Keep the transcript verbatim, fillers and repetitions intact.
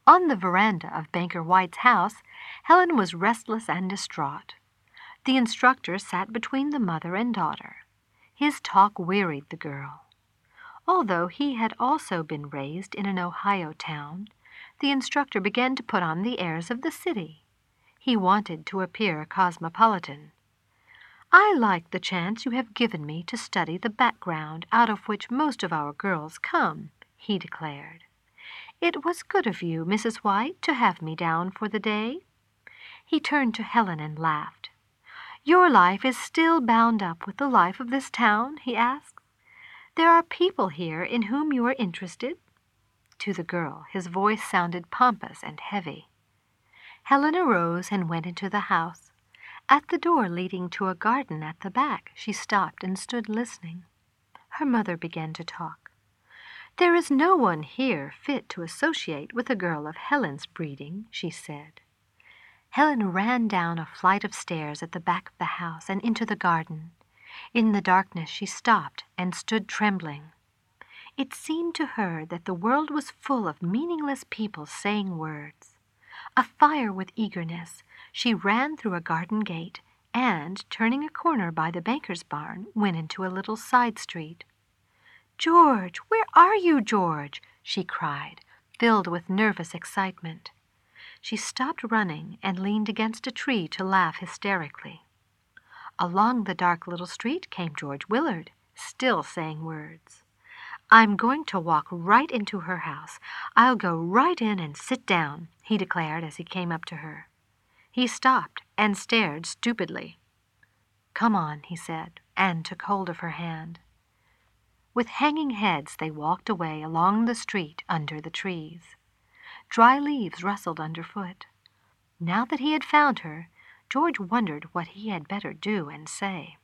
On the veranda of Banker White's house, Helen was restless and distraught. The instructor sat between the mother and daughter. His talk wearied the girl. Although he had also been raised in an Ohio town, the instructor began to put on the airs of the city. He wanted to appear cosmopolitan. "I like the chance you have given me to study the background out of which most of our girls come," he declared. "It was good of you, Missus White, to have me down for the day." He turned to Helen and laughed. "Your life is still bound up with the life of this town?" he asked. "There are people here in whom you are interested?" To the girl, his voice sounded pompous and heavy. Helen arose and went into the house. At the door leading to a garden at the back, she stopped and stood listening. Her mother began to talk. "There is no one here fit to associate with a girl of Helen's breeding," she said. Helen ran down a flight of stairs at the back of the house and into the garden. In the darkness she stopped and stood trembling. It seemed to her that the world was full of meaningless people saying words. Afire with eagerness, she ran through a garden gate and, turning a corner by the banker's barn, went into a little side street. "George, where are you, George?" she cried, filled with nervous excitement. She stopped running and leaned against a tree to laugh hysterically. Along the dark little street came George Willard, still saying words. "I'm going to walk right into her house. I'll go right in and sit down," he declared as he came up to her. He stopped and stared stupidly. "Come on," he said, and took hold of her hand. With hanging heads they walked away along the street under the trees. Dry leaves rustled underfoot. Now that he had found her, George wondered what he had better do and say.